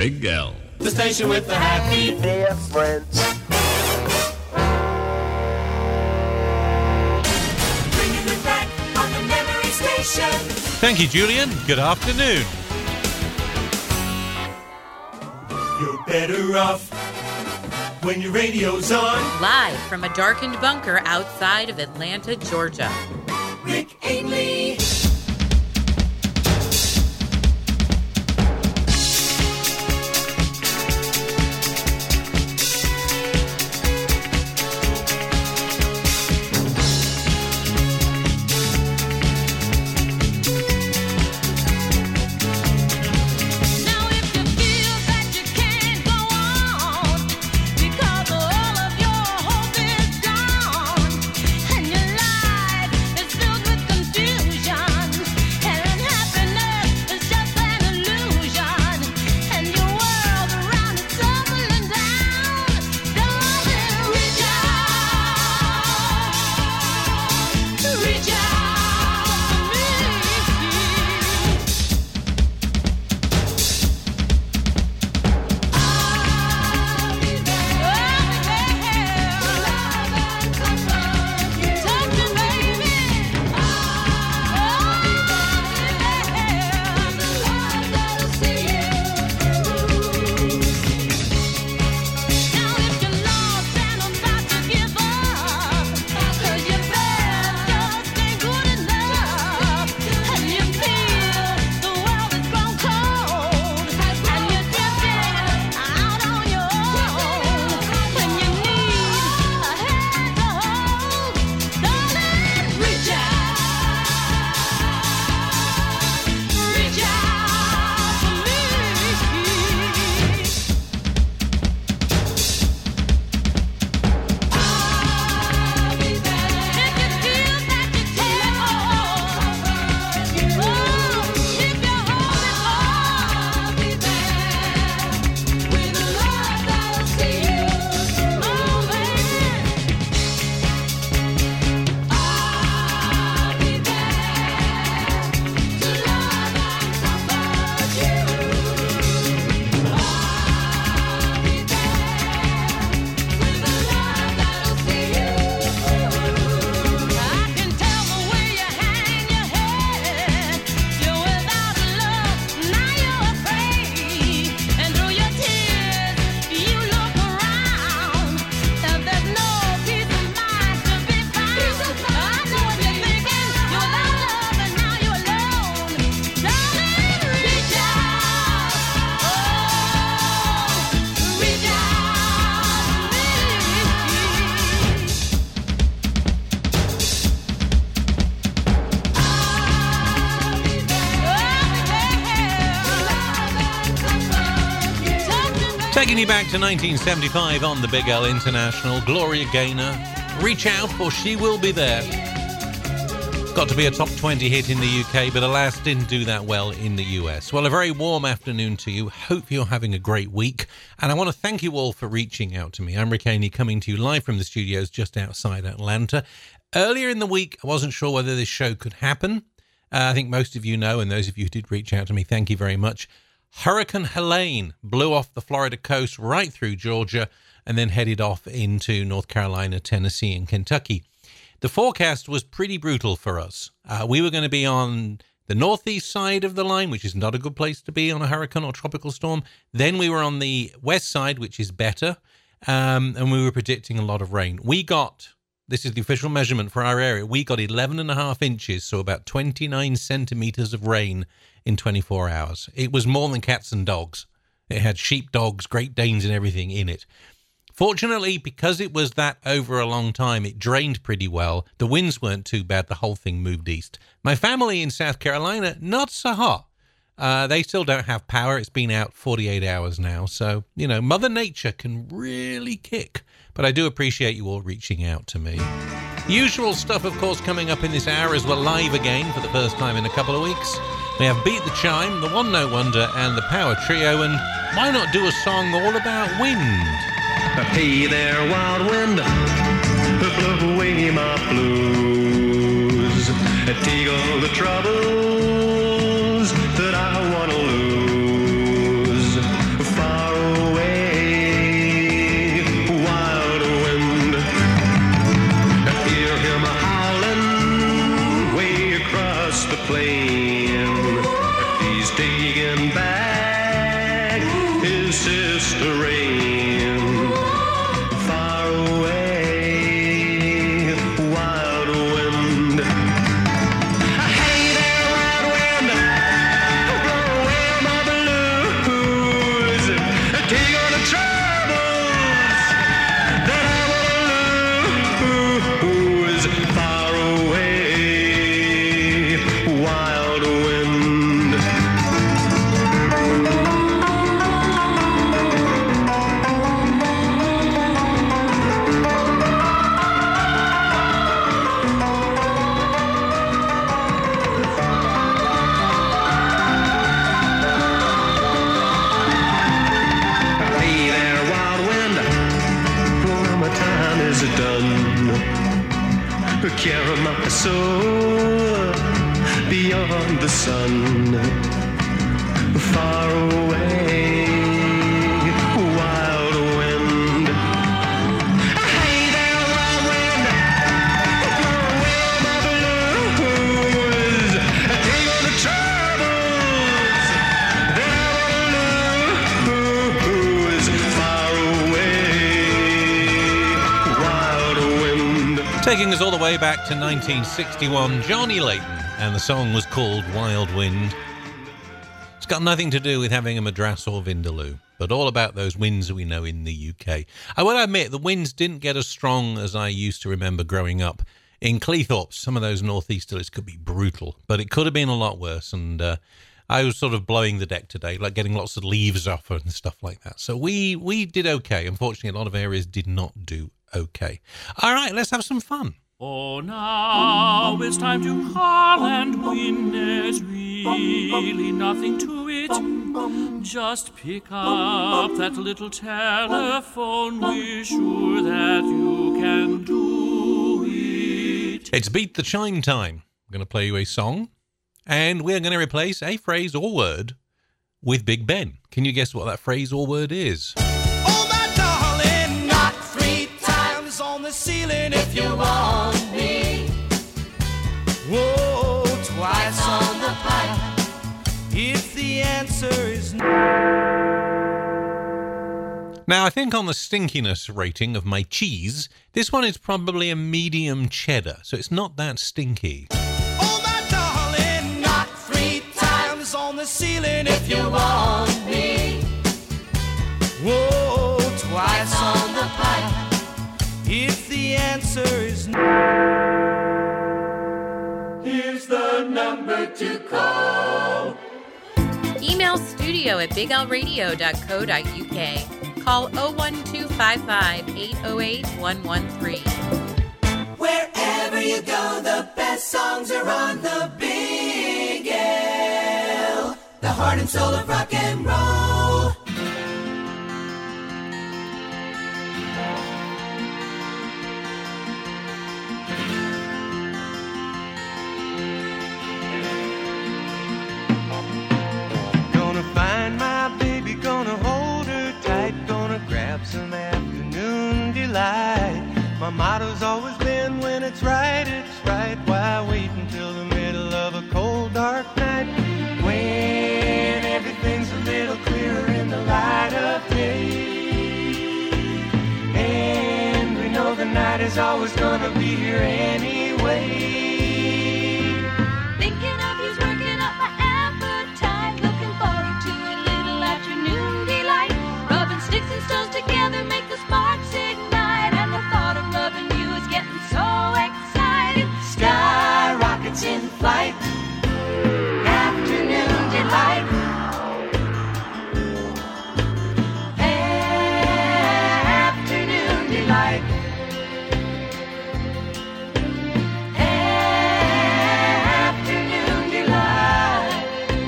Big L. The station with the happy difference. Bringing it back on the memory station. Thank you, Julian. Good afternoon. You're better off when your radio's on. Live from a darkened bunker outside of Atlanta, Georgia. Rick Ainley. Taking you back to 1975 on the Big L International, Gloria Gaynor, Reach Out for She Will Be There. Got to be a top 20 hit in the UK, but alas, didn't do that well in the US. Well, a very warm afternoon to you. Hope you're having a great week. And I want to thank you all for reaching out to me. I'm Rick Ainley, coming to you live from the studios just outside Atlanta. Earlier in the week, I wasn't sure whether this show could happen. I think most of you know, and those of you who did reach out to me, thank you very much. Hurricane Helene blew off the Florida coast right through Georgia and then headed off into North Carolina, Tennessee, and Kentucky. The forecast was pretty brutal for us. We were going to be on the northeast side of the line, which is not a good place to be on a hurricane or tropical storm. Then we were on the west side, which is better, and we were predicting a lot of rain. We got, this is the official measurement for our area, we got 11.5 inches, so about 29 centimeters of rain in 24 hours. It was more than cats and dogs. It had sheep, dogs, Great Danes and everything in it. Fortunately, because it was that over a long time, it drained pretty well. The winds weren't too bad. The whole thing moved east. My family in South Carolina, not so hot. They still don't have power. It's been out 48 hours now. So, you know, Mother Nature can really kick. But I do appreciate you all reaching out to me. Usual stuff, of course, coming up in this hour as we're live again for the first time in a couple of weeks. We have Beat the Chime, the One Note Wonder, and the Power Trio. And why not do a song all about wind? Hey there, wild wind, blow away my blues. Take all the troubles that I want to lose. sister rain. Far away, wild wind. Hey there, wild wind, blow away my blues. Take all the troubles that I wanna lose. Far away, wild wind. Hey there, wild wind, when my time is done, carry my soul beyond the sun, far away, wild wind. Hey there, wild wind, blow away my blues. Take all the troubles that I wanna lose. Far away, wild wind. Taking us all the way back to 1961, Johnny Layton, and the song was called Wild Wind. It's got nothing to do with having a Madras or Vindaloo, but all about those winds we know in the UK. I will admit, the winds didn't get as strong as I used to remember growing up. In Cleethorpes, some of those northeasterlies could be brutal, but it could have been a lot worse, and I was sort of blowing the deck today, like getting lots of leaves off and stuff like that. So we did okay. Unfortunately, a lot of areas did not do okay. All right, let's have some fun. Oh, now it's time to call and win. There's really nothing to it. Just pick up that little telephone. We're sure that you can do it. It's Beat the Chime time. I'm going to play you a song, and we're going to replace a phrase or word with Big Ben. Can you guess what that phrase or word is? Oh, my darling, knock 3 times on the ceiling if you want me. Whoa, twice on the pipe if the answer is no. Now, I think on the stinkiness rating of my cheese, this one is probably a medium cheddar, so it's not that stinky. Oh, my darling, knock 3 times on the ceiling if you want me. Whoa, twice on the pipe if the answer is no. Here's the number to call. Email studio@biglradio.co.uk. Call 01255-808-113. Wherever you go, the best songs are on the Big L, the heart and soul of rock and roll. Gonna find my baby, gonna hold her tight, gonna grab some afternoon delight. My motto's always been, when it's right, why wait until the middle of a cold dark night, when everything's a little clearer in the light of day, and we know the night is always gonna be here anyway. Thinking of you's working up my appetite. Looking forward to a little afternoon delight. Rubbing sticks and stones together make the sparks ignite. And the thought of loving you is getting so exciting. Sky rockets in flight, afternoon delight. Afternoon delight. Afternoon delight.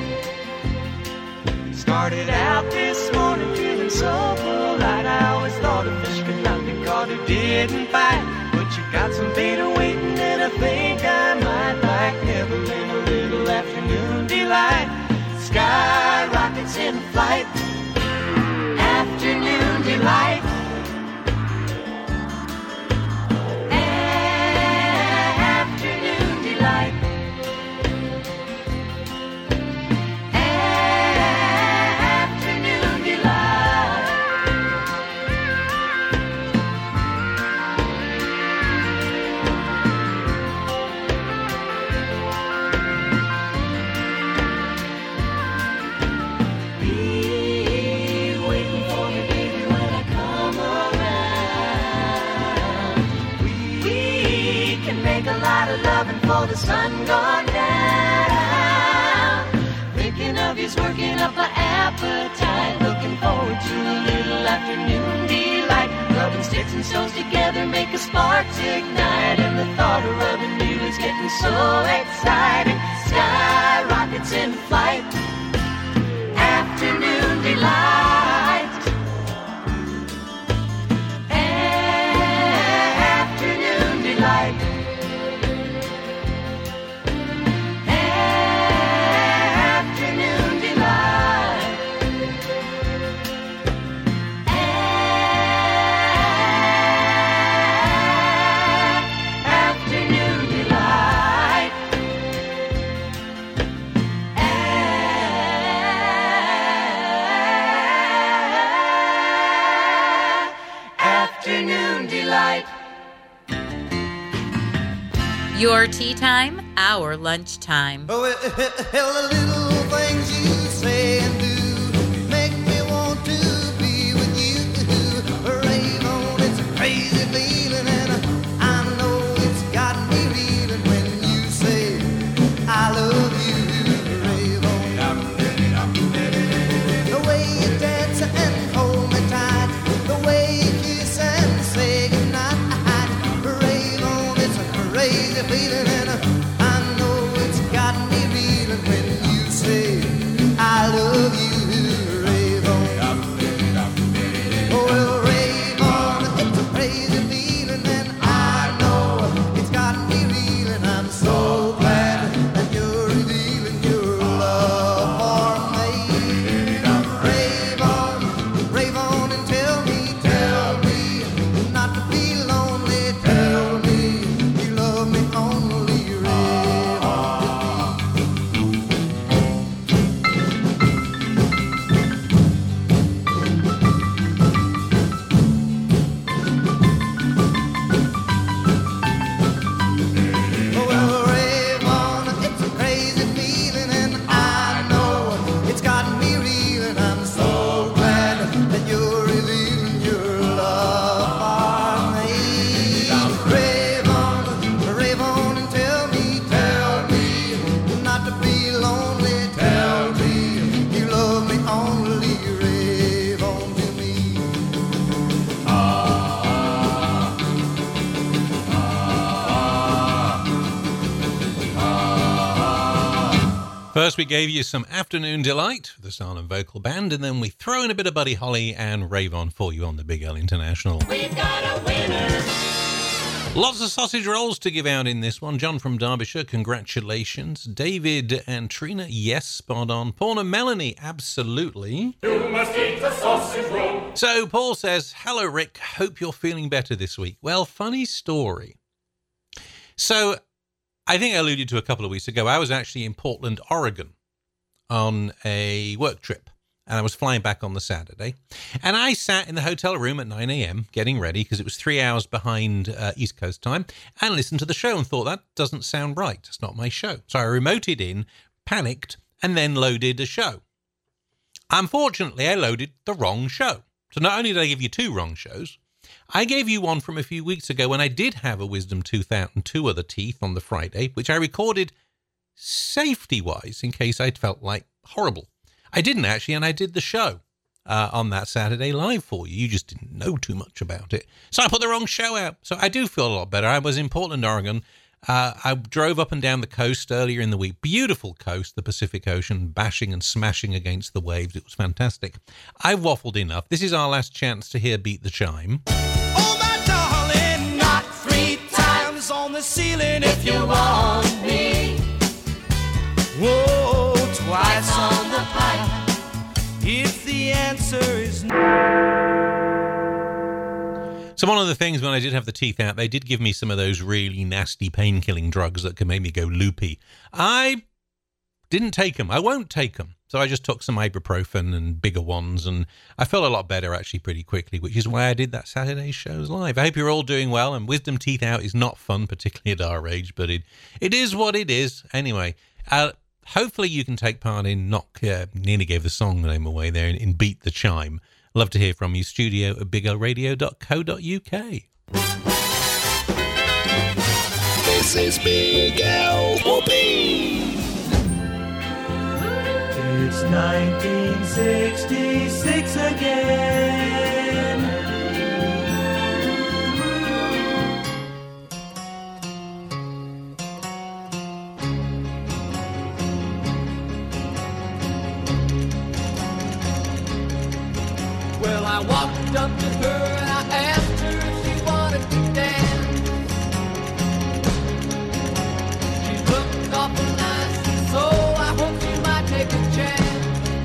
Started out this morning feeling so polite. I always thought a fish could not be caught who didn't bite. But you got some beta waiting, and I think I might like Neverland, a little afternoon delight. Sky rockets in flight, afternoon delight. Afternoon delight. Afternoon delight. loving for the sun gone down. Thinking of you's working up an appetite. Looking forward to a little afternoon delight. Rubbing sticks and stones together make a sparks ignite. And the thought of rubbing you is getting so exciting. Sky rockets in flight. Afternoon delight. Afternoon delight. Afternoon delight. Afternoon delight. Afternoon delight. Your tea time, our lunch time. Oh, well, the little things you say and do make me want to be with you. Rave on, it's a crazy feeling, and I know it's got me reeling when you say I love you. Rave on. The way you dance and hold me tight, the way you kiss and say goodnight. Rave on, it's a crazy feeling, and I know it's got me reeling when you say I love you. Rave on. Oh, well, rave on, it's a crazy feeling, and I know it's got me reeling. I'm so glad that you're revealing your love for me. Rave on and tell me not to be lonely. Tell me you love me only. Rave on. Oh, well, rave on, it's a crazy feeling, and I know it's got me reeling. I'm so glad that you're revealing your love for me. Rave on and tell me not to be lonely. Tell me you love me only. Rave on to me. First, we gave you some Afternoon Delight, the Silent Vocal Band, and then we throw in a bit of Buddy Holly and Rave On for you on the Big L International. We've got a winner. Lots of sausage rolls to give out in this one. John from Derbyshire, congratulations. David and Trina, yes, spot on. Paul and Melanie, absolutely. You must eat the sausage roll. So Paul says, hello, Rick. Hope you're feeling better this week. Well, funny story. So I think I alluded to a couple of weeks ago, I was actually in Portland, Oregon on a work trip. And I was flying back on the Saturday. And I sat in the hotel room at 9 a.m. getting ready because it was 3 hours behind East Coast time and listened to the show and thought, that doesn't sound right. It's not my show. So I remoted in, panicked, and then loaded a show. Unfortunately, I loaded the wrong show. So not only did I give you two wrong shows, I gave you one from a few weeks ago when I did have a Wisdom Tooth out and two other teeth on the Friday, which I recorded safety-wise in case I'd felt like horrible. I didn't actually, and I did the show on that Saturday live for you. You just didn't know too much about it. So I put the wrong show out. So I do feel a lot better. I was in Portland, Oregon. I drove up and down the coast earlier in the week. Beautiful coast, the Pacific Ocean, bashing and smashing against the waves. It was fantastic. I've waffled enough. This is our last chance to hear Beat the Chime. Oh, my darling, knock 3 times on the ceiling if you want me. Whoa, twice on the pipe if the answer is no. So one of the things when I did have the teeth out, they did give me some of those really nasty pain-killing drugs that can make me go loopy. I didn't take them. I won't take them. So I just took some ibuprofen and bigger ones, and I felt a lot better actually pretty quickly, which is why I did that Saturday shows live. I hope you're all doing well, and Wisdom Teeth Out is not fun, particularly at our age, but it is what it is. Anyway, hopefully you can take part in nearly gave the song name away there, in Beat the Chime. Love to hear from you. Studio at biglradio.co.uk. This is Big L Whoopee. It's 1966 again. Well, I walked up to her and I asked her if she wanted to dance. She looked awful nice, so I hope she might take a chance.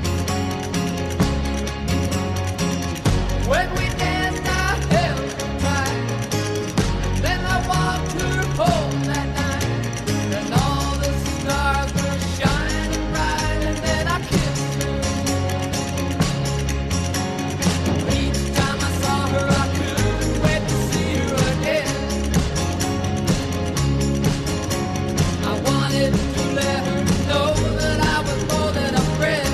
When we danced, I held her tight. Then I walked her home that night, and all the stars were shining bright. And then I kissed her. Each time I saw her, I couldn't wait to see her again. I wanted to let her know that I was more than a friend.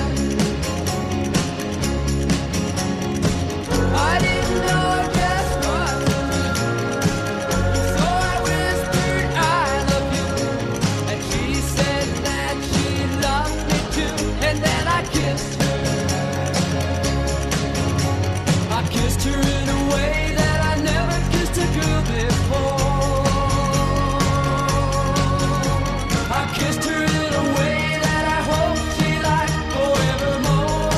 I didn't know just what to do, so I whispered, I love you. And she said that she loved me too, and then I kissed her. I kissed her in a way that I never kissed a girl before. I kissed her in a way that I hope she liked forevermore.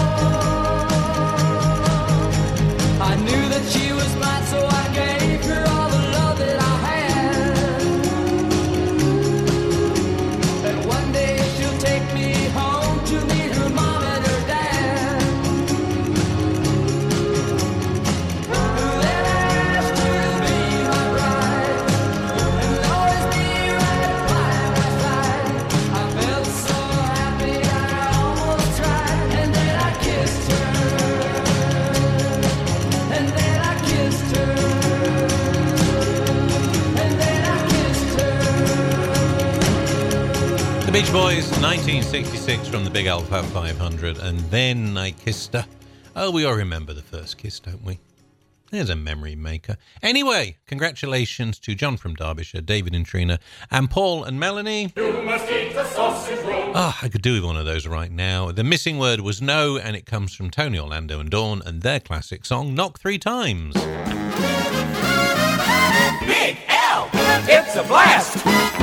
I knew that she was mine, so I gave her all the love that I had. And one day she'll take me home to meet her mom and her dad. Then I asked her to be my bride and always be right by my side. I felt so happy I almost cried. And then I kissed her. And then I kissed her. And then I kissed her. The Beach Boys, 1966 from the Big Alpha 500, and then I kissed her. Oh, we all remember the first kiss, don't we? There's a memory maker. Anyway, congratulations to John from Derbyshire, David and Trina, and Paul and Melanie. You must eat the sausage roll. I could do with one of those right now. The missing word was no, and it comes from Tony Orlando and Dawn and their classic song, Knock 3 Times. Big L, it's a blast.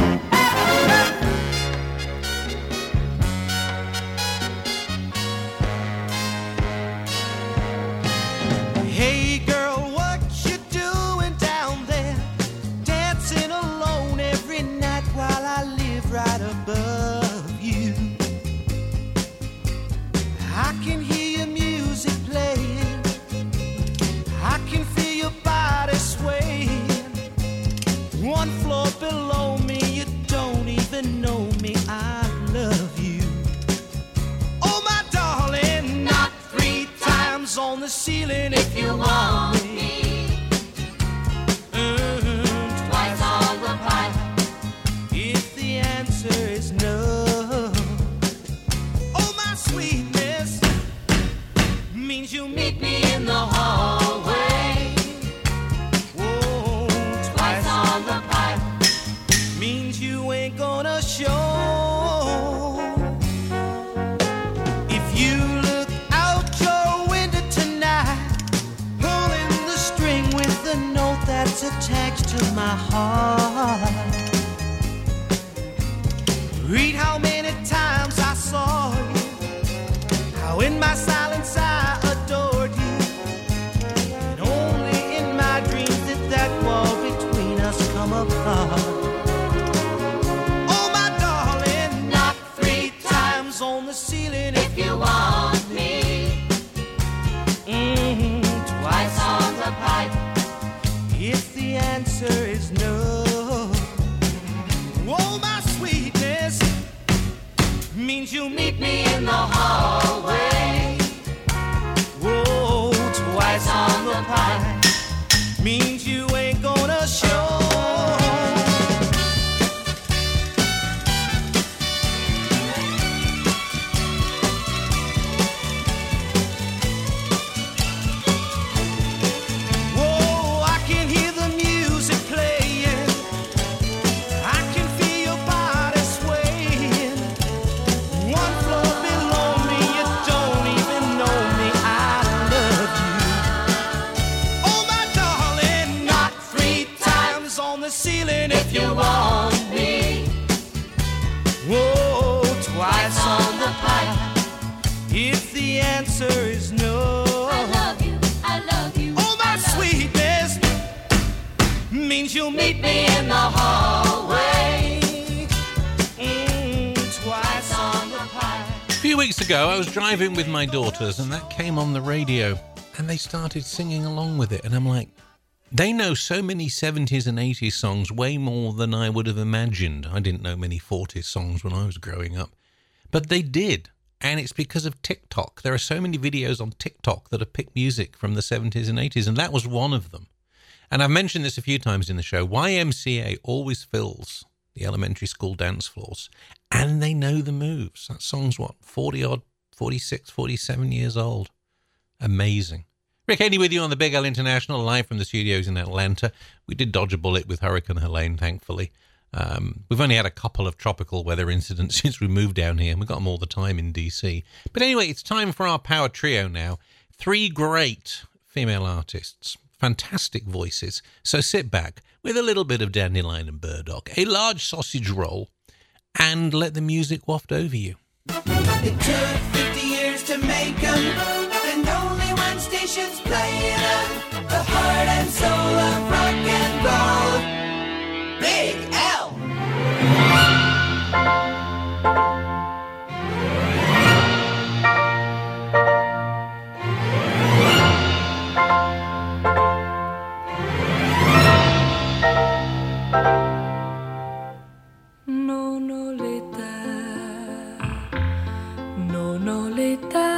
Hey girl, what you doing down there? Dancing alone every night while I live right above you. I can hear your music playing. I can feel your body swaying. One floor below me, you don't even know me. I love you. Oh my darling, knock 3 times on the ceiling if you want me. Twice on the pipe if the answer is no. Oh my sweetness means you meet me in the hallway. Whoa, twice on the pipe means you ain't gonna show. If you look out your window tonight, pulling the string with the note that's attached to my heart. Read how many times I saw you, how in my silence I adored you, and only in my dreams did that wall between us come apart. Oh my darling, knock 3 times on the ceiling if you want me. Twice on the pipe if the answer is no. Oh my sweetness means you meet me in the hallway. Whoa, twice on the pipe means you ain't gonna show. Whoa, I can hear the music playing. I can you'll meet me in the hallway. Twice on the pie. A few weeks ago, I was driving with my daughters and that came on the radio and they started singing along with it. And I'm like, they know so many 70s and 80s songs, way more than I would have imagined. I didn't know many 40s songs when I was growing up, but they did. And it's because of TikTok. There are so many videos on TikTok that have picked music from the 70s and 80s, and that was one of them. And I've mentioned this a few times in the show. YMCA always fills the elementary school dance floors, and they know the moves. That song's, 40-odd, 46, 47 years old. Amazing. Rick Haley with you on the Big L International, live from the studios in Atlanta. We did dodge a bullet with Hurricane Helene, thankfully. We've only had a couple of tropical weather incidents since we moved down here, and we've got them all the time in DC. But anyway, it's time for our power trio now. 3 great female artists, fantastic voices. So sit back with a little bit of Dandelion and Burdock, a large sausage roll, and let the music waft over you. It took 50 years to make them, and only one station's playing them. The heart and soul of rock and roll. Big L. Non ho l'età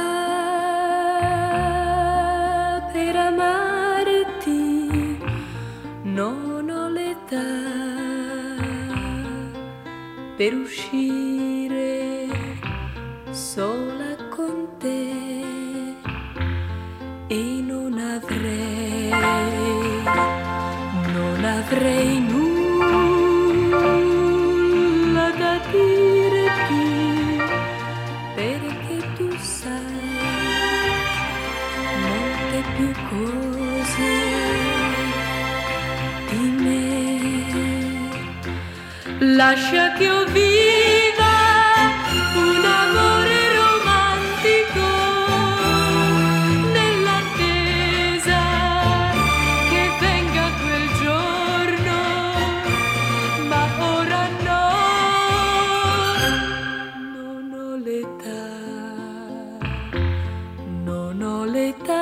per amarti, non ho l'età per uscire sola con te e non avrei nulla da dirti, perché tu sai molte più cose di me. Lascia che io viva un amore romantico nell'attesa che venga quel giorno, ma ora no, non ho l'età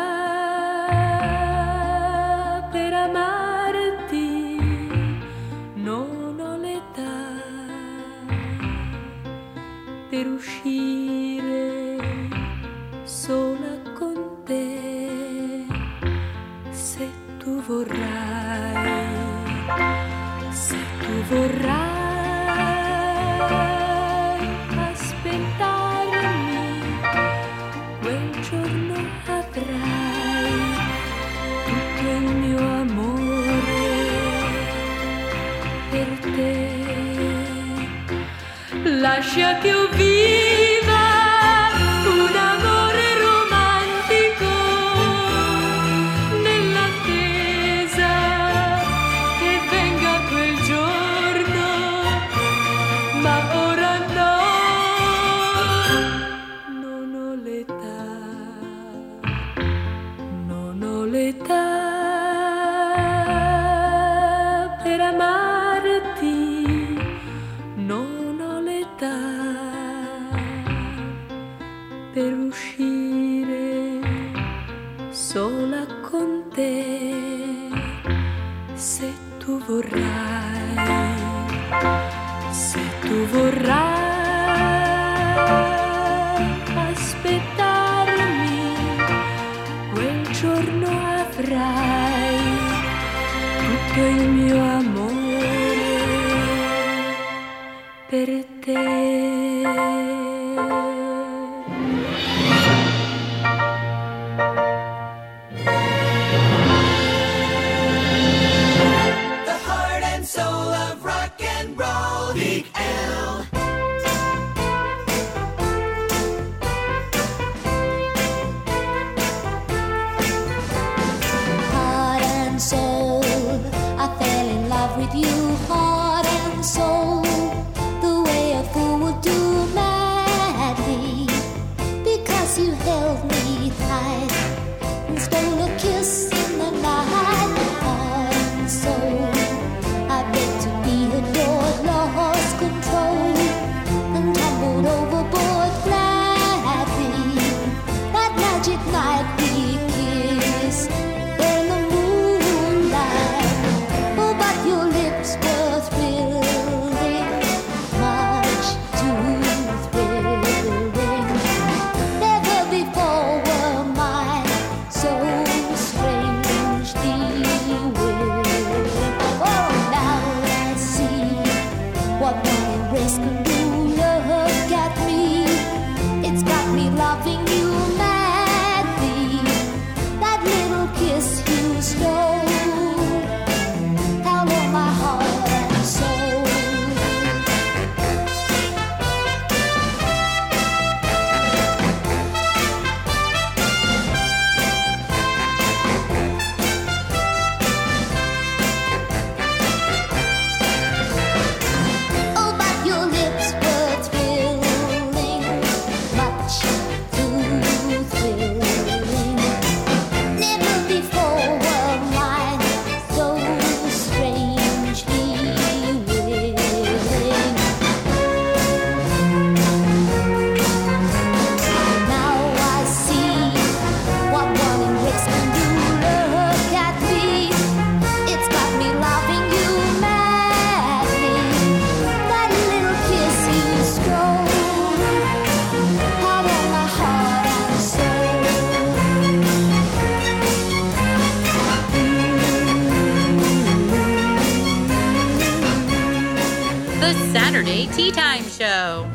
per amarti, non ho l'età per uscire sola con te. Se tu vorrai aspettarmi, quel giorno avrai tutto il mio amore per te. Lascia che io viva un amore romantico nell'attesa che venga quel giorno, ma ora no, non ho l'età per amarti, non ho l'età per uscire sola con te. Se tu vorrai aspettarmi, quel giorno avrai tutto il mio amore per te. The heart and soul of rock and roll. Big L. Heart and soul, I fell in love with you. Heart and soul, the way a fool would do madly, because you held me tight and stole a kiss in the night. Heart and soul, Saturday Tea Time Show.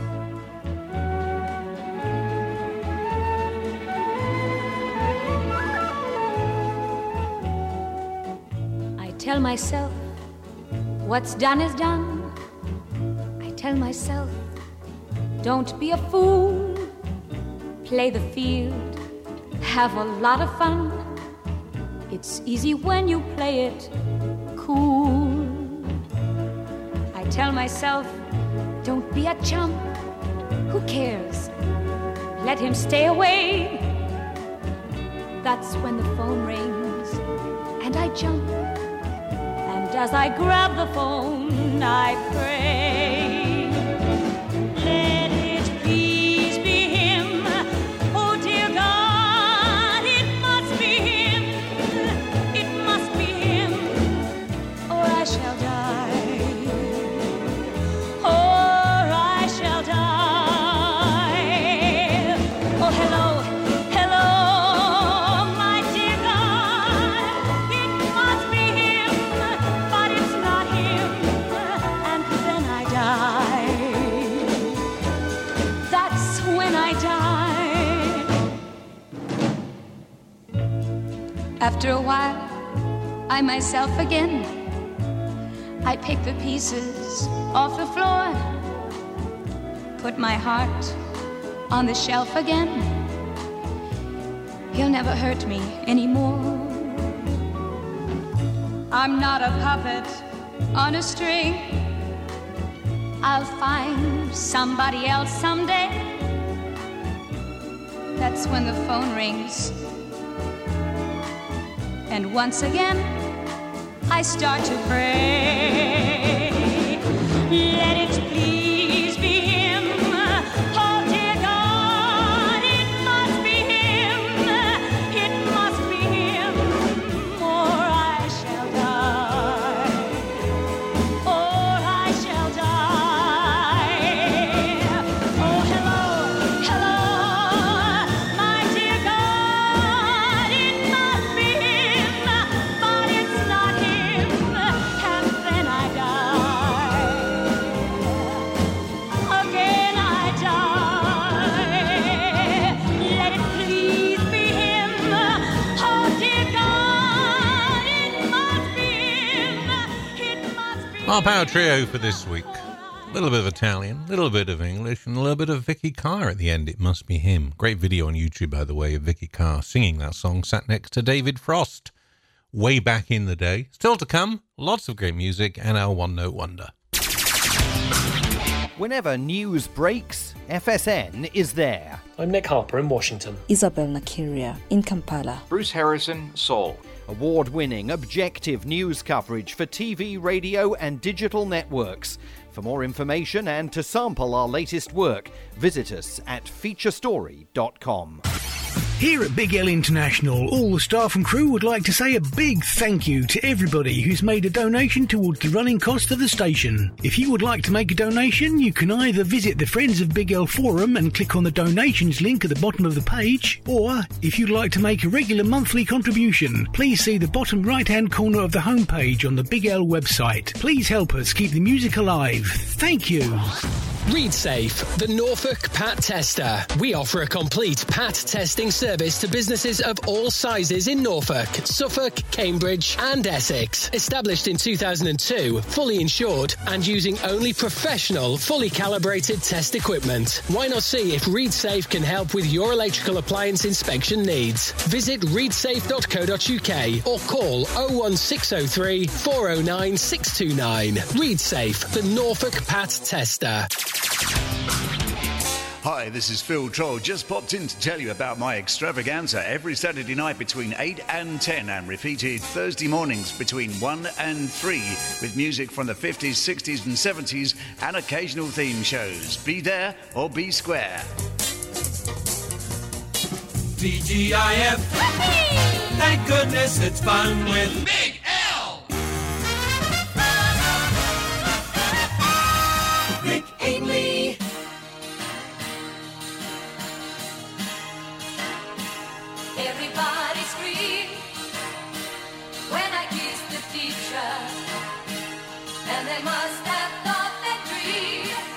I tell myself, what's done is done. I tell myself, don't be a fool. Play the field, have a lot of fun. It's easy when you play it cool. I tell myself, don't be a chump. Who cares? Let him stay away. That's when the phone rings and I jump. And as I grab the phone, I pray. Let it please be him. Oh dear God, it must be him. It must be him, or I shall die. Or I shall die. Oh hello, hello, my dear God. It must be him, but it's not him. And then I die. That's when I die. After a while, I myself again. I pick the pieces off the floor, put my heart on the shelf again. He'll never hurt me anymore. I'm not a puppet on a string. I'll find somebody else someday. That's when the phone rings. And once again, I start to pray. Let it please be him. Oh dear God, it must be him. It must be him, or I shall die. Or I shall die. Oh hello, hello, my dear God, it must be him, but it's not him. And then I die. Again I die. Let it please be him. Oh dear God, it must be him. It must be Our power trio for this week. A little bit of Italian, a little bit of English, and a little bit of Vicky Carr at the end. It must be him. Great video on YouTube, by the way, of Vicky Carr singing that song, sat next to David Frost. Way back in the day. Still to come, lots of great music and our one-note wonder. Whenever news breaks, FSN is there. I'm Nick Harper in Washington. Isabel Nakiria in Kampala. Bruce Harrison, Seoul. Award-winning, objective news coverage for TV, radio and digital networks. For more information and to sample our latest work, visit us at featurestory.com. Here at Big L International, all the staff and crew would like to say a big thank you to everybody who's made a donation towards the running cost of the station. If you would like to make a donation, you can either visit the Friends of Big L forum and click on the donations link at the bottom of the page, or if you'd like to make a regular monthly contribution, please see the bottom right-hand corner of the homepage on the Big L website. Please help us keep the music alive. Thank you. ReadSafe, the Norfolk Pat Tester. We offer a complete Pat testing service to businesses of all sizes in Norfolk, Suffolk, Cambridge and Essex. Established in 2002, fully insured and using only professional, fully calibrated test equipment. Why not see if ReadSafe can help with your electrical appliance inspection needs? Visit readsafe.co.uk or call 01603 409 629. ReadSafe, the Norfolk Pat Tester. Hi, this is Phil Troll. Just popped in to tell you about my extravaganza every Saturday night between 8 and 10 and repeated Thursday mornings between 1 and 3 with music from the 50s, 60s and 70s and occasional theme shows. Be there or be square. TGIF. Thank goodness it's fun with Big L. Rick Ainley. Everybody screamed when I kissed the teacher, and they must have thought that dream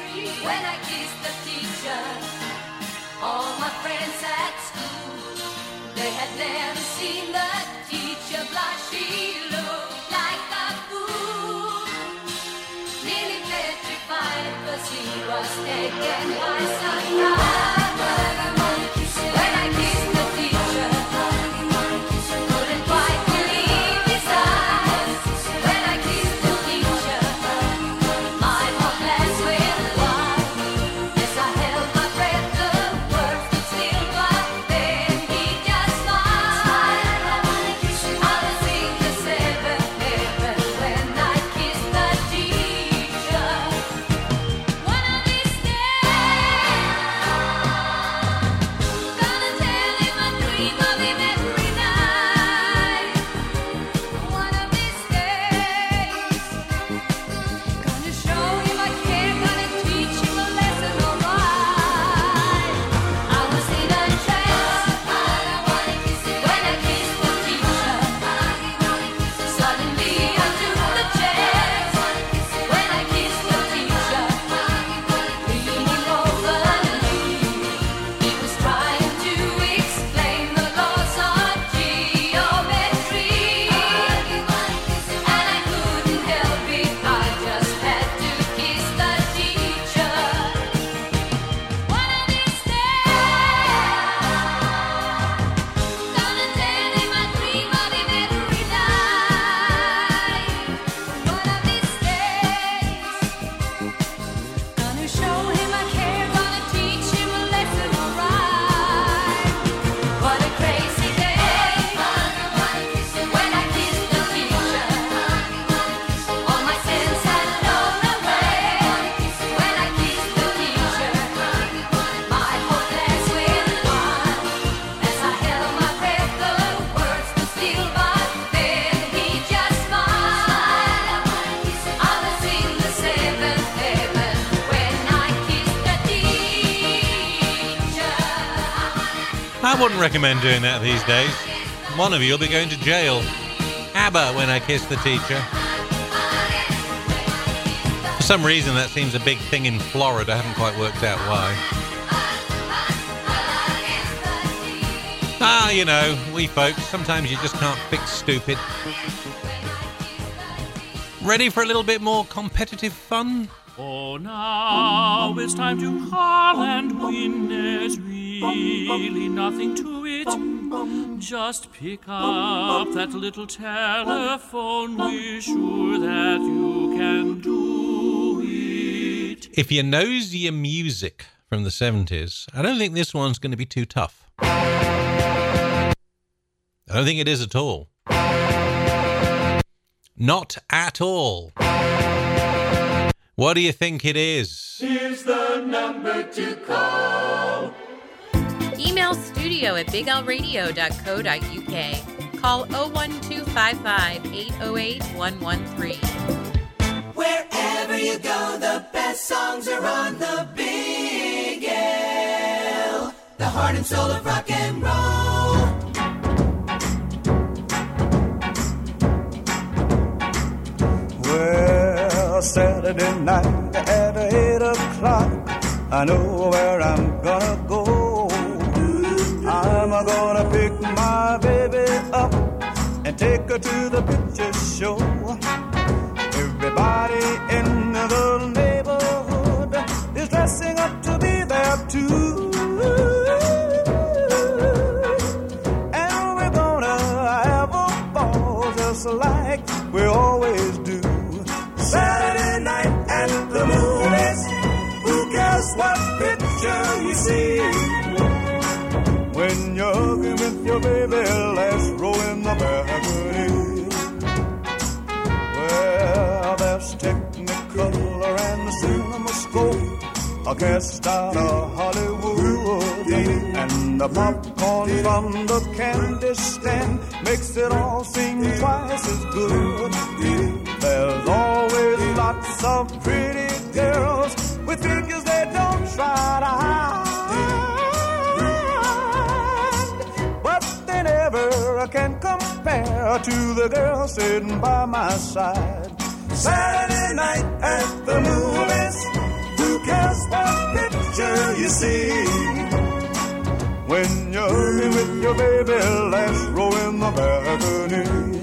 I wouldn't recommend doing that these days. One of you will be going to jail. ABBA, When I Kissed the Teacher. For some reason that seems a big thing in Florida. I haven't quite worked out why. You know, we folks, sometimes you just can't fix stupid. Ready for a little bit more competitive fun? Oh, now it's time to call and win. There's really nothing to it. Just pick up that little telephone. We're sure that you can do it. If you knows your music from the 70s, I don't think this one's going to be too tough. I don't think it is at all. Not at all. What do you think it is? Here's the number to call. Email studio@biglradio.co.uk. Call 01255-808-113. Wherever you go, the best songs are on the Big L. The heart and soul of rock and roll. Well, Saturday night at 8 o'clock, I know where I'm gonna go. I'm gonna pick my baby up and take her to the picture show. Everybody in the neighborhood is dressing up to be there too. And we're gonna have a ball just like we always do. Saturday night at the movies, who cares what picture you see? When you're hugging with your baby, let's roll in the balcony. Well, there's Technicolor and the CinemaScope, a cast out of Hollywood, and the popcorn from the candy stand makes it all seem twice as good. There's always lots of pretty girls with figures they don't try to hide, but they never can compare to the girl sitting by my side. Saturday night at the movies, who cares what picture you see? When you're with your baby, let's roll in the balcony.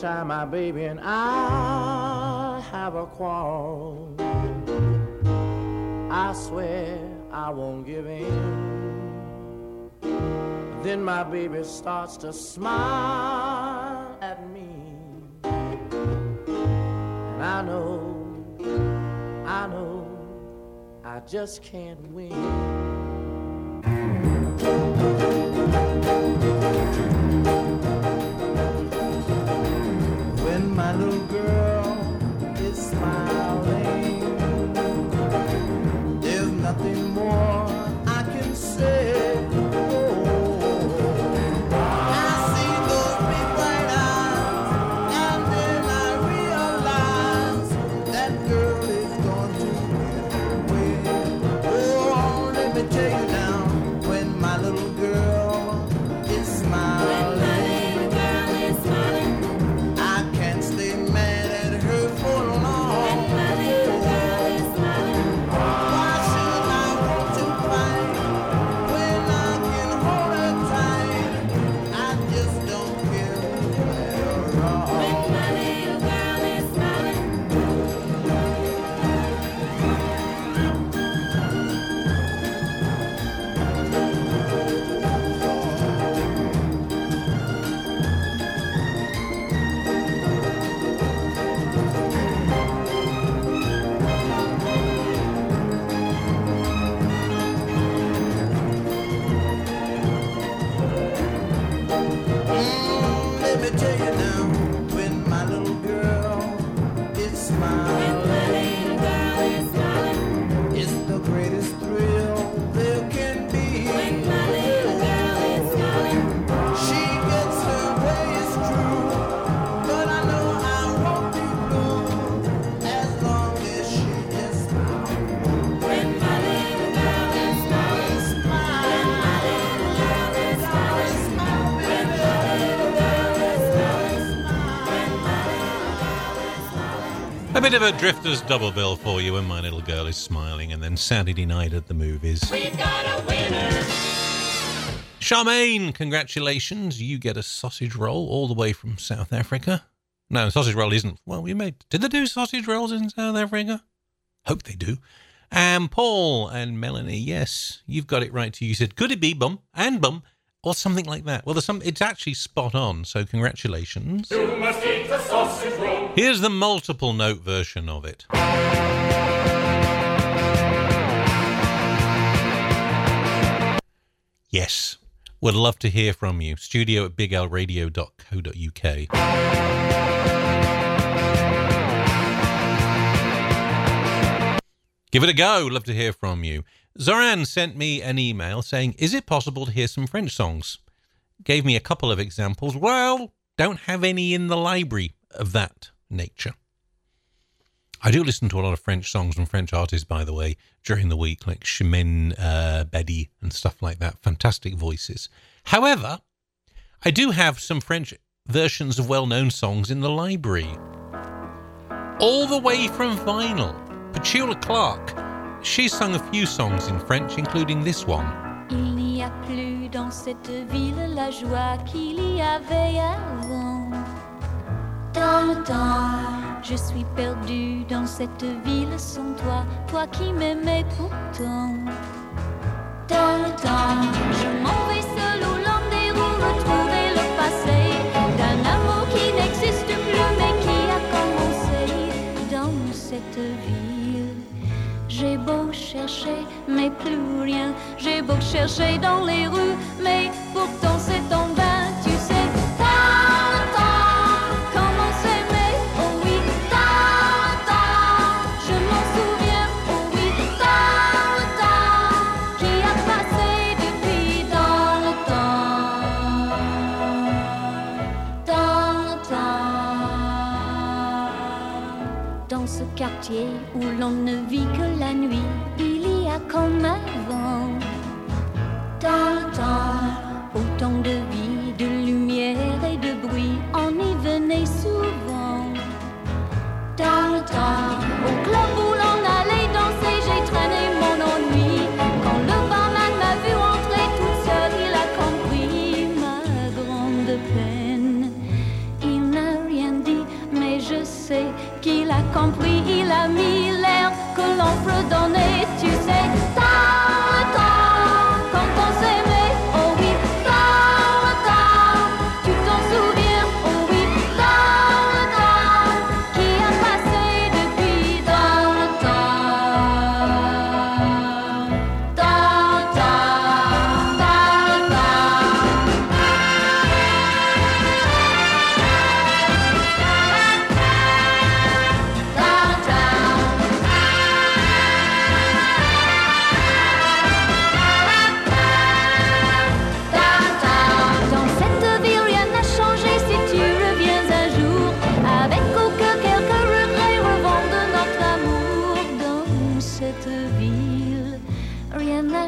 time my baby and I have a quarrel, I swear I won't give in. Then my baby starts to smile at me, and I know I just can't win. When my little girl is smiling, there's nothing more I can say. A bit of a Drifter's double bill for you when my little girl is smiling, and then Saturday night at the movies. We've got a winner. Charmaine, congratulations. You get a sausage roll all the way from South Africa. No, sausage roll isn't. Well, we made. Did they do sausage rolls in South Africa? Hope they do. And Paul and Melanie, yes, you've got it right too. You said, could it be bum and bum? Or something like that. Well, it's actually spot on, so congratulations. You must eat the sausage roll. Here's the multiple note version of it. Yes, would love to hear from you. Studio at biglradio.co.uk. Give it a go. Love to hear from you. Zoran sent me an email saying, is it possible to hear some French songs? Gave me a couple of examples. Well, don't have any in the library of that nature. I do listen to a lot of French songs from French artists, by the way, during the week, like Chimène Badi and stuff like that. Fantastic voices. However, I do have some French versions of well-known songs in the library. All the way from vinyl. Petula Clark. She sung a few songs in French, including this one. Il n'y a plus dans cette ville la joie qu'il y avait avant. Dans le temps, je suis perdue dans cette ville sans toi, toi qui m'aimais pourtant. Dans le temps, je m'en vais seule au long des roues retrouver le passé d'un amour qui n'existe plus mais qui a commencé dans cette ville. J'ai beau chercher, mais plus rien. J'ai beau chercher dans les rues, mais pourtant c'est en vain. Tu sais, tant, comment s'aimer, oh oui, tant, je m'en souviens, oh oui, tant, qui a passé depuis dans le temps. Dans ce quartier où l'on ne vit que la nuit, il y a comme avant. Dans le temps, autant de vie, de lumière et de bruit, on y venait souvent. Dans le temps, au club où l'on allait danser, j'ai traîné mon ennui. Quand le barman m'a vu entrer toute seule, il a compris ma grande peine. Il n'a rien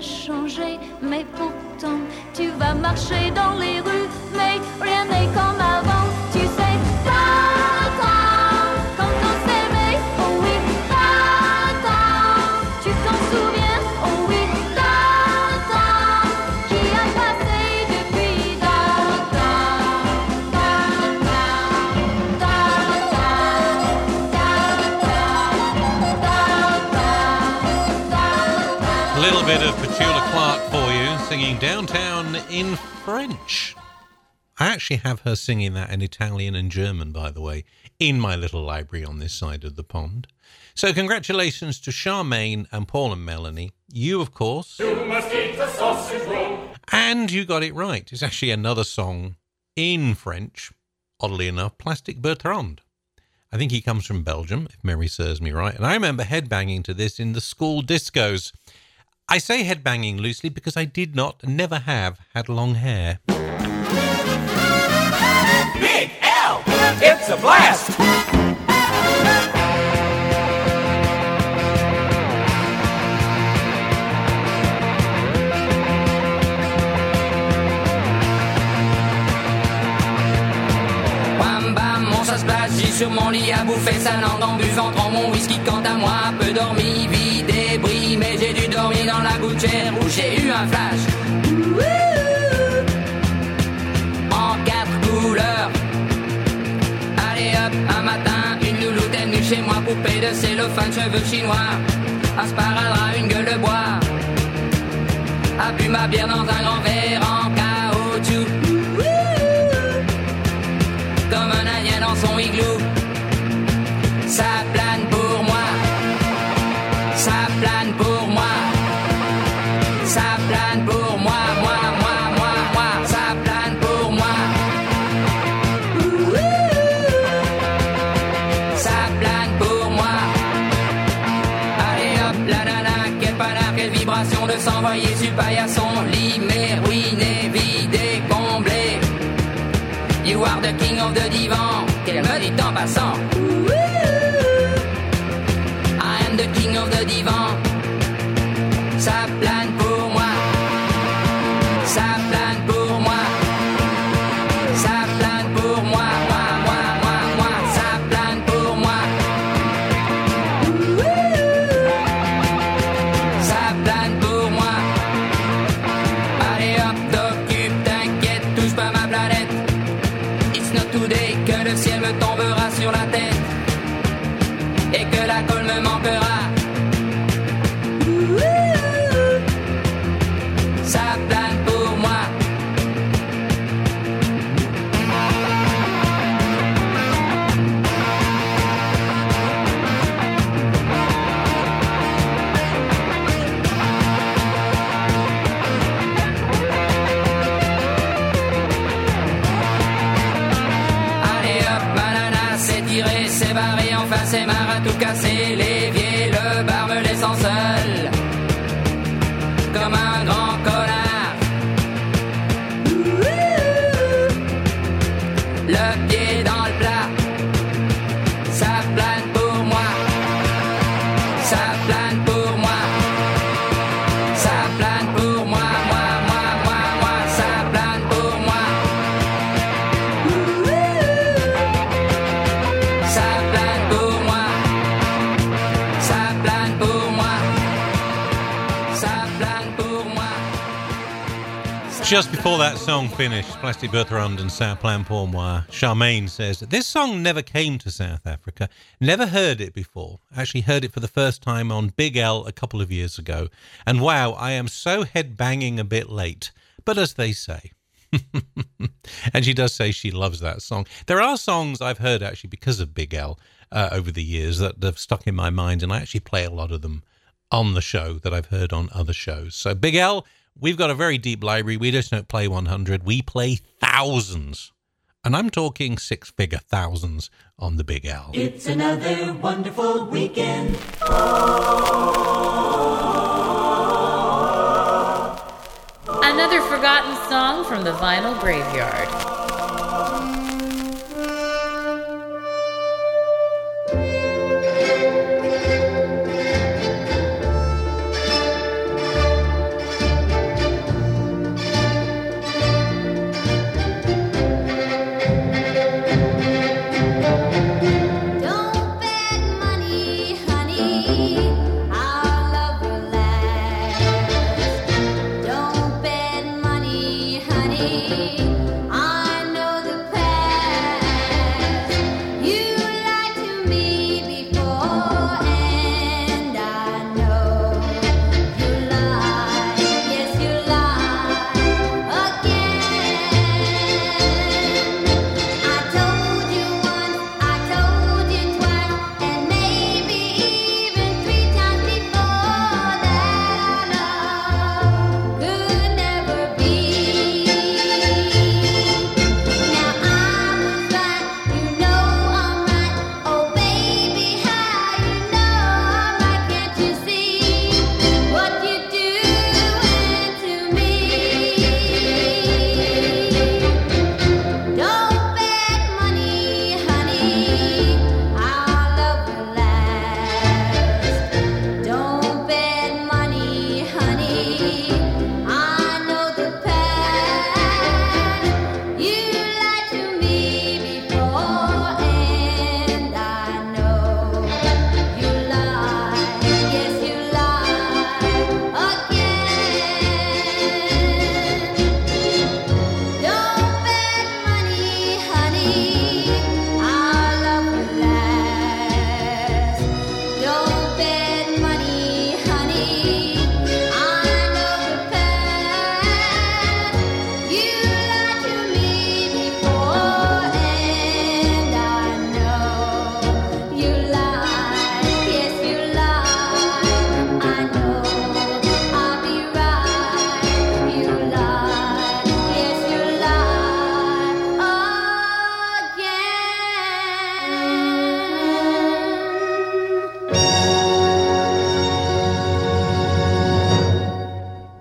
changé, mais pourtant tu vas marcher dans les rues, mais rien n'est comme avant. Tu sais, t'attends quand on s'aimait, oh oui, t'attends, tu t'en souviens, oh oui, t'attends, qui a passé depuis A little bit of Petula Clark for you, singing Downtown in French. I actually have her singing that in Italian and German, by the way, in my little library on this side of the pond. So congratulations to Charmaine and Paul and Melanie. You, of course. You must eat the sausage roll. And you got it right. It's actually another song in French, oddly enough, Plastic Bertrand. I think he comes from Belgium, if memory serves me right. And I remember headbanging to this in the school discos. I say headbanging loosely because I did not and never have had long hair. Big L, it's a blast! Bam bam, mon ça se passe, j'ai sur mon lit à bouffer sa langue en buvant dans mon whisky. Quant à moi, peu dormi, vie débris, mais j'ai dû dormir dans la gouttière où j'ai eu un flash. En 4 couleurs. Allez hop, un matin, une louloute est venue chez moi, poupée de cellophane, cheveux chinois, un sparadrap, une gueule de bois, a bu ma bière dans un grand verre en caoutchouc, comme un indien dans son igloo. Ça plane pour moi, ça plane pour moi, ça plane pour moi, moi, ça plane pour moi. Ça plane pour moi. Allez hop, la nana, quelle panard, quelle vibration de s'envoyer sur paillasson. Limé, ruiné, vidé, comblé. You are the king of the divan, qu'elle me dit en passant. I am the king of the divan. Ça plane pour moi. Ça plane pour moi. Ça plane pour moi. Moi. Ça plane pour moi. Ça plane pour moi. Allez hop, t'occupe, t'inquiète, touche pas ma planète. It's not today que le ciel me tombera sur la tête et que la colle me manquera. Ça plane pour moi. Allez hop, banana, c'est tiré, c'est barré, enfin c'est marre à tout casser. L'évier, le bar me laissant seul, comme un grand connard. Le pied dans le plat. Ça plane pour moi. Ça plane pour moi. Ça plane pour moi. Moi. Ça plane pour moi. Ça plane pour moi. Ça plane pour moi. Ça plane pour moi. Just before that song finished, Plastic Bertrand and Ça plane pour moi, Charmaine says, this song never came to South Africa, never heard it before. Actually heard it for the first time on Big L a couple of years ago. And wow, I am so head-banging a bit late. But as they say. And she does say she loves that song. There are songs I've heard actually because of Big L over the years that have stuck in my mind, and I actually play a lot of them on the show that I've heard on other shows. So Big L, we've got a very deep library. We just don't play 100. We play thousands. And I'm talking six-figure thousands on the Big L. It's another wonderful weekend. Another forgotten song from the vinyl graveyard.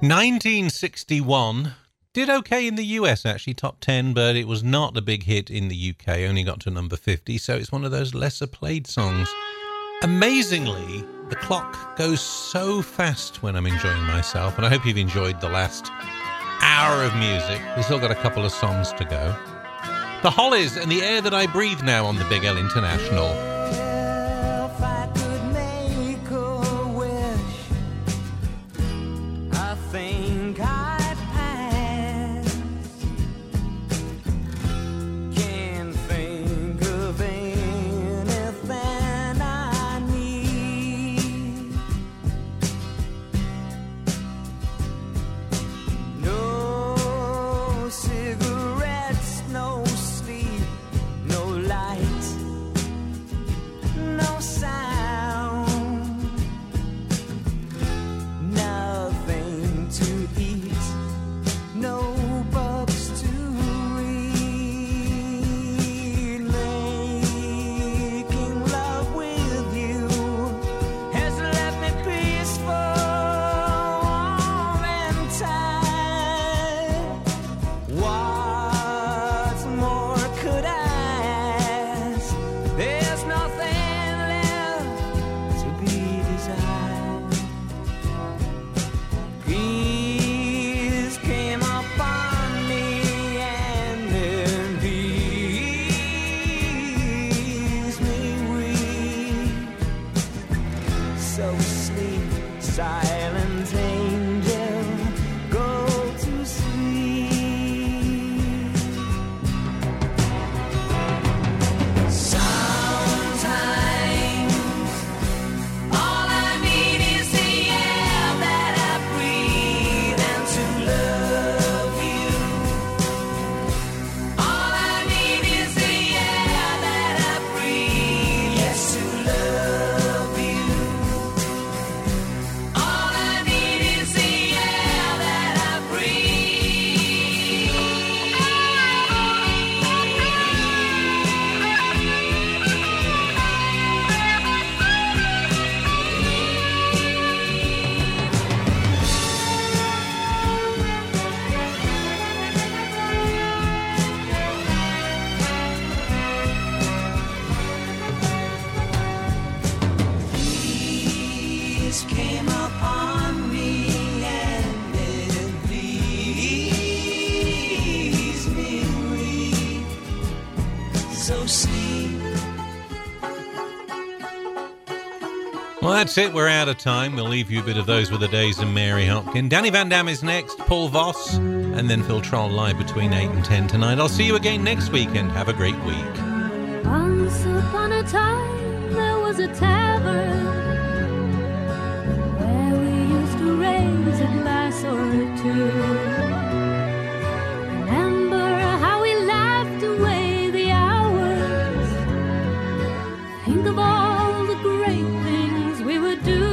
1961. Did okay in the US, actually, top 10, but it was not a big hit in the UK. Only got to number 50, so it's one of those lesser played songs. Amazingly, the clock goes so fast when I'm enjoying myself, and I hope you've enjoyed the last hour of music. We've still got a couple of songs to go. The Hollies and The Air That I Breathe now on the Big L International. If I could make a wish, I think I'd pass. Can't think of anything I need. No cigarettes, no sleep, no light, no sound, nothing to eat, no books to read. Making love with you has left me peaceful, warm and tired. What more could I ask? There's nothing left to be desired. Peace came upon me and then peace me weak. So sleep, silent angel, go to sleep. Sometimes all I need is the air that I breathe and to love you. All I need is the air that I breathe, yes, to love you. All I need is the air that I Peace came upon me and it pleased me weak. So sleep. Well, that's it. We're out of time. We'll leave you a bit of Those Were the Days and Mary Hopkin. Danny Van Dam is next, Paul Voss, and then Phil Troll live between 8 and 10 tonight. I'll see you again next weekend. Have a great week. Once upon a time there was a tavern where we used to raise a glass or two. Remember how we laughed away the hours. Think of all the great things we would do.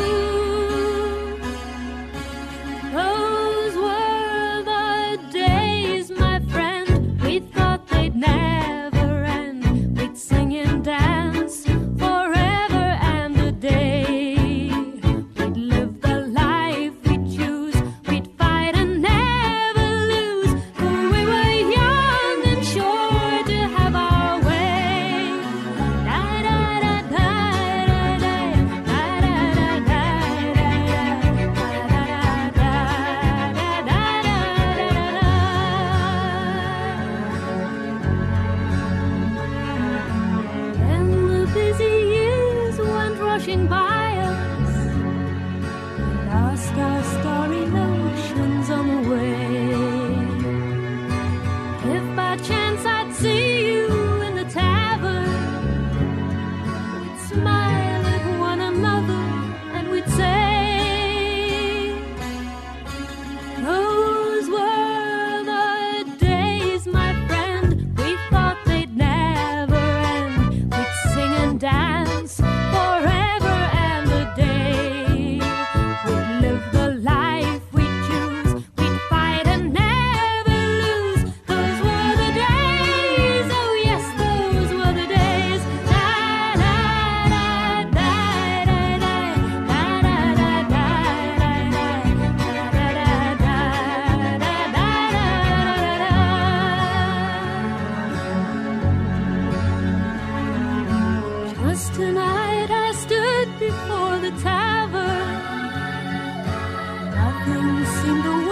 Those were the days, my friend. We thought they'd never end. We'd sing and dance forever and a day. things seem to